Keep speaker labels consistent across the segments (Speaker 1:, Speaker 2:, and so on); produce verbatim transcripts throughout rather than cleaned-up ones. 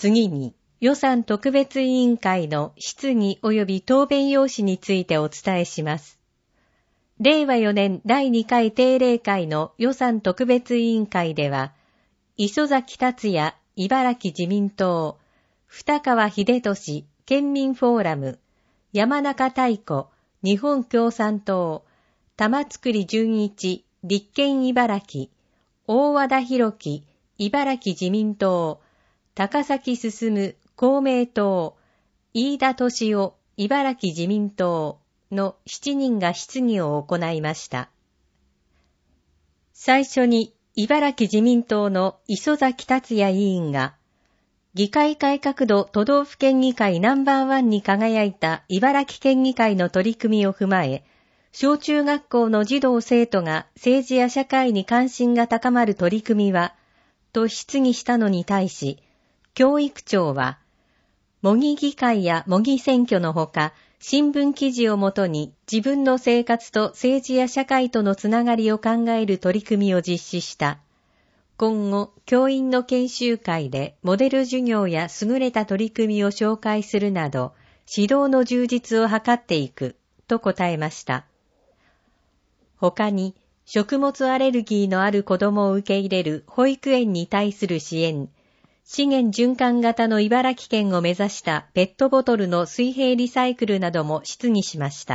Speaker 1: 次に、予算特別委員会の質疑及び答弁要旨についてお伝えします。れいわよねんだいにかい定例会の予算特別委員会では、磯崎達也茨城自民党、二川秀俊県民フォーラム、山中太子日本共産党、玉造純一立憲茨城、大和田博樹茨城自民党、高崎進公明党、飯田敏夫茨城自民党のしちにんが質疑を行いました。最初に茨城自民党の磯崎達也委員が、議会改革度都道府県議会ナンバーワンに輝いた茨城県議会の取り組みを踏まえ、小中学校の児童生徒が政治や社会に関心が高まる取り組みは、と質疑したのに対し、教育庁は、模擬議会や模擬選挙のほか、新聞記事をもとに自分の生活と政治や社会とのつながりを考える取り組みを実施した。今後、教員の研修会でモデル授業や優れた取り組みを紹介するなど、指導の充実を図っていく、と答えました。他に、食物アレルギーのある子どもを受け入れる保育園に対する支援、資源循環型の茨城県を目指したペットボトルの水平リサイクルなども質疑しました。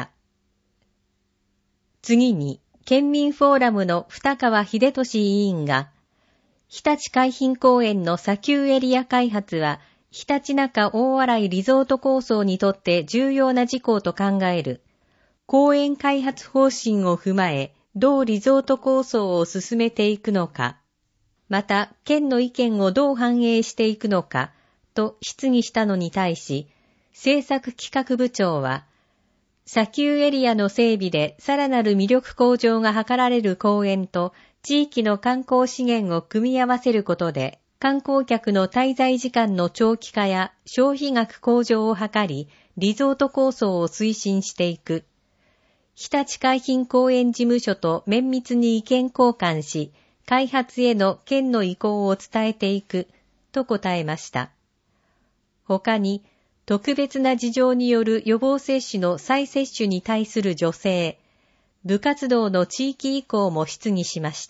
Speaker 1: 次に、県民フォーラムの二川秀俊委員が、日立海浜公園の砂丘エリア開発は、ひたちなか大洗リゾート構想にとって重要な事項と考える。公園開発方針を踏まえ、同リゾート構想を進めていくのか、また、県の意見をどう反映していくのか、と質疑したのに対し、政策企画部長は、砂丘エリアの整備でさらなる魅力向上が図られる公園と、地域の観光資源を組み合わせることで、観光客の滞在時間の長期化や消費額向上を図り、リゾート構想を推進していく。日立海浜公園事務所と綿密に意見交換し、開発への県の意向を伝えていく、と答えました。他に、特別な事情による予防接種の再接種に対する助成、部活動の地域移行も質疑しました。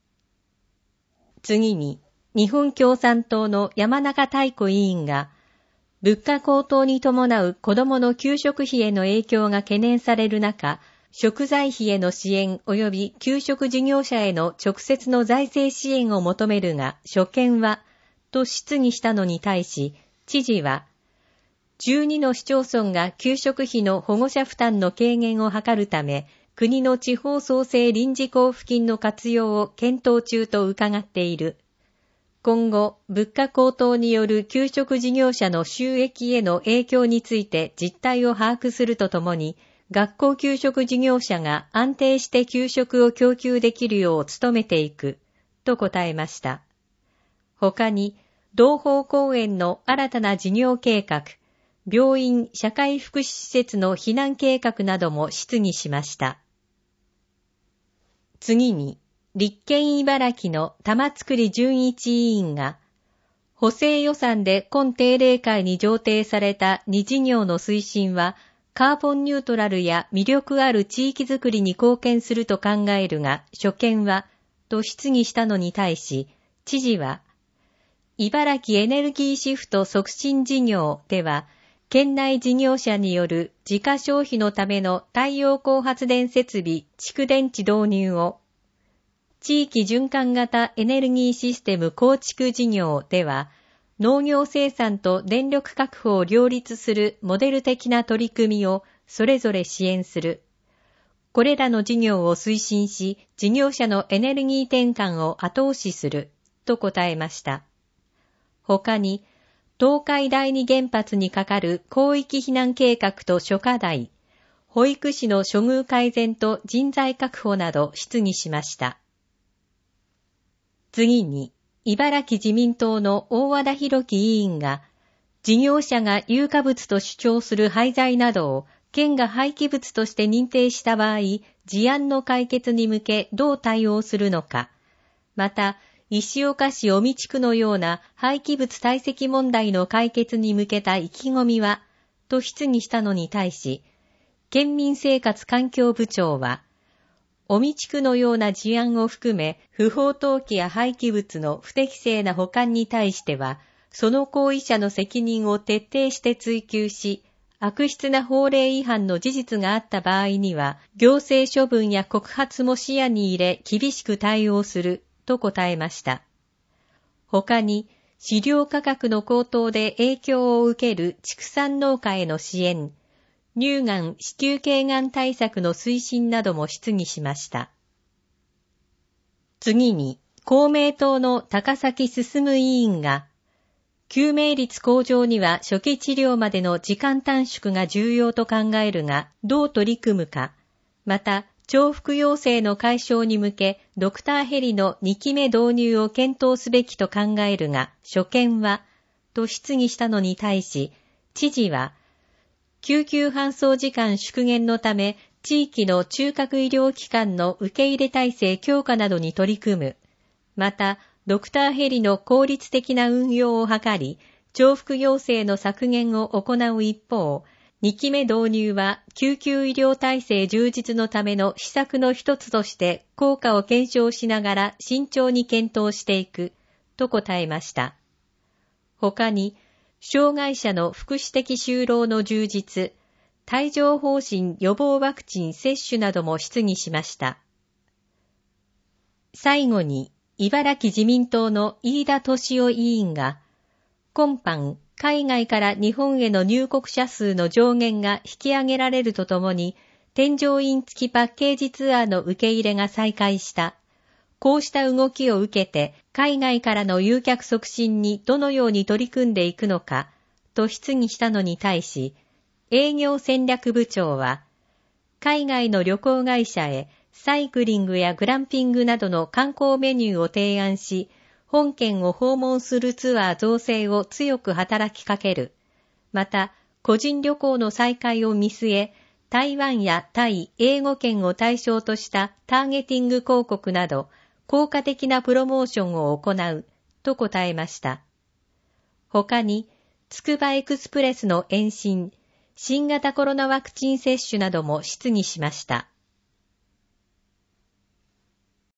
Speaker 1: 次に、日本共産党の山中太子委員が、物価高騰に伴う子どもの給食費への影響が懸念される中、食材費への支援及び給食事業者への直接の財政支援を求めるが、所見は、と質疑したのに対し、知事は、じゅうにの市町村が給食費の保護者負担の軽減を図るため、国の地方創生臨時交付金の活用を検討中と伺っている。今後、物価高騰による給食事業者の収益への影響について実態を把握するとともに、学校給食事業者が安定して給食を供給できるよう努めていく、と答えました。他に、同方公園の新たな事業計画、病院・社会福祉施設の避難計画なども質疑しました。次に、立憲茨城の玉造純一委員が、補正予算で今定例会に上呈されたに事業の推進は、カーボンニュートラルや魅力ある地域づくりに貢献すると考えるが、所見は、と質疑したのに対し、知事は、茨城エネルギーシフト促進事業では、県内事業者による自家消費のための太陽光発電設備、蓄電池導入を、地域循環型エネルギーシステム構築事業では、農業生産と電力確保を両立するモデル的な取り組みをそれぞれ支援する。これらの事業を推進し、事業者のエネルギー転換を後押しする、と答えました。他に、東海第二原発にかかる広域避難計画と諸課題、保育士の処遇改善と人材確保など質疑しました。次に、茨城自民党の大和田博樹委員が、事業者が有価物と主張する廃材などを県が廃棄物として認定した場合、事案の解決に向けどう対応するのか、また、 石岡市尾身地区のような廃棄物堆積問題の解決に向けた意気込みは、と質疑したのに対し、県民生活環境部長は、尾身地区のような事案を含め、不法投棄や廃棄物の不適正な保管に対しては、その行為者の責任を徹底して追及し、悪質な法令違反の事実があった場合には、行政処分や告発も視野に入れ厳しく対応すると答えました。他に、飼料価格の高騰で影響を受ける畜産農家への支援、乳がん・子宮頸がん対策の推進なども質疑しました。次に、公明党の高崎進委員が、救命率向上には初期治療までの時間短縮が重要と考えるが、どう取り組むか、また、重複陽性の解消に向け、ドクターヘリのにきめ導入を検討すべきと考えるが、所見は、と質疑したのに対し、知事は、救急搬送時間縮減のため、地域の中核医療機関の受け入れ体制強化などに取り組む。また、ドクターヘリの効率的な運用を図り、重複陽性の削減を行う一方、にきめ導入は救急医療体制充実のための施策の一つとして効果を検証しながら慎重に検討していく、と答えました。他に、障害者の福祉的就労の充実、帯状疱疹予防ワクチン接種なども質疑しました。最後に、茨城自民党の飯田敏夫委員が、今般、海外から日本への入国者数の上限が引き上げられるとともに、添乗員付きパッケージツアーの受け入れが再開した。こうした動きを受けて、海外からの誘客促進にどのように取り組んでいくのか、と質疑したのに対し、営業戦略部長は、海外の旅行会社へサイクリングやグランピングなどの観光メニューを提案し、本県を訪問するツアー造成を強く働きかける。また、個人旅行の再開を見据え、台湾やタイ、英語圏を対象としたターゲティング広告など、効果的なプロモーションを行う、と答えました。他に、つくばエクスプレスの延伸、新型コロナワクチン接種なども質疑しました。